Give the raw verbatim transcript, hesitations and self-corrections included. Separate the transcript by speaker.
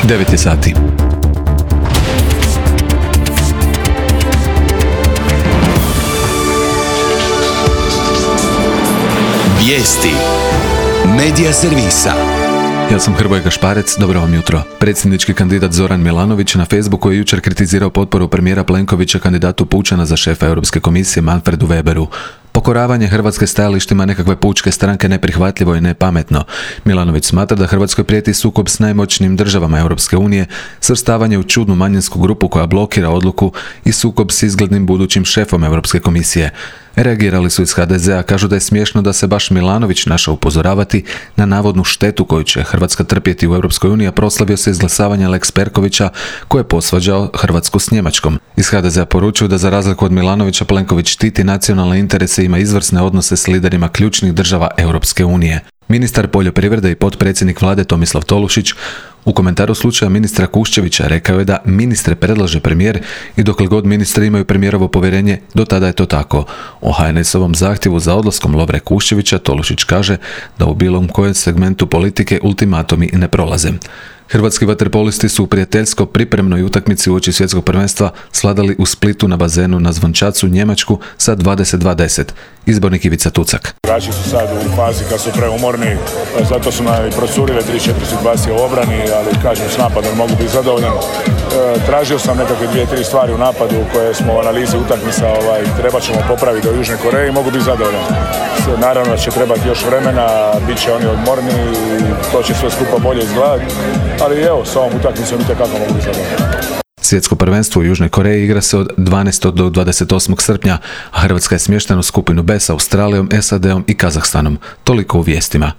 Speaker 1: devet je sati.
Speaker 2: Vijesti Medija servisa.
Speaker 1: Ja sam Hrvoje Gašparec, dobro vam jutro. Predsjednički kandidat Zoran Milanović na Facebooku je jučer kritizirao potporu premijera Plenkovića kandidatu Pučana za šefa Europske komisije Manfredu Weberu. Pokoravanje Hrvatske stajalištima nekakve pučke stranke neprihvatljivo i nepametno. Milanović smatra da Hrvatskoj prijeti sukob s najmoćnijim državama Europske unije, svrstavanje u čudnu manjinsku grupu koja blokira odluku i sukob s izglednim budućim šefom Europske komisije. Reagirali su iz ha de zea, kažu da je smiješno da se baš Milanović našao upozoravati na navodnu štetu koju će Hrvatska trpjeti u Europskoj uniji, a proslavio se izglasavanje Lex Perkovića koji je posvađao Hrvatsku s Njemačkom. Iz ha de zea poručuju da za razliku od Milanovića Plenković štiti nacionalne interese i ima izvrsne odnose s liderima ključnih država Europske unije. Ministar poljoprivrede i potpredsjednik vlade Tomislav Tolušić u komentaru slučaja ministra Kuščevića rekao je da ministre predlaže premijer i dokle god ministri imaju premijerovo povjerenje, do tada je to tako. O ha en es-ovom zahtjevu za odlaskom Lovre Kuščevića Tolušić kaže da u bilo kojem segmentu politike ultimatumi ne prolaze. Hrvatski vaterpolisti su u prijateljsko pripremnoj utakmici uoči svjetskog prvenstva sladali u Splitu na bazenu na Zvončacu Njemačku sa dvadeset dva deset. Izbornik Ivica Tucak.
Speaker 3: Igrači su sad u fazi kad su preumorni, zato su nam i procurile tri četiri situacije u obrani, ali kažem s napadom mogu biti zadovoljan. E, tražio sam nekakve dvije, tri stvari u napadu koje smo u analizi utakmica ovaj, treba ćemo popraviti do Južne Koreje i mogu biti zadovoljan. Naravno da će trebati još vremena, bit će oni odmorni i to će sve skupa bolje izgledati, ali evo, s ovom utakmicom itekako mogu biti zadovoljan.
Speaker 1: Svjetsko prvenstvo u Južnoj Koreji igra se od dvanaestog do dvadeset osmog srpnja, a Hrvatska je smještena u skupinu be s Australijom, es a de om i Kazahstanom. Toliko u vijestima.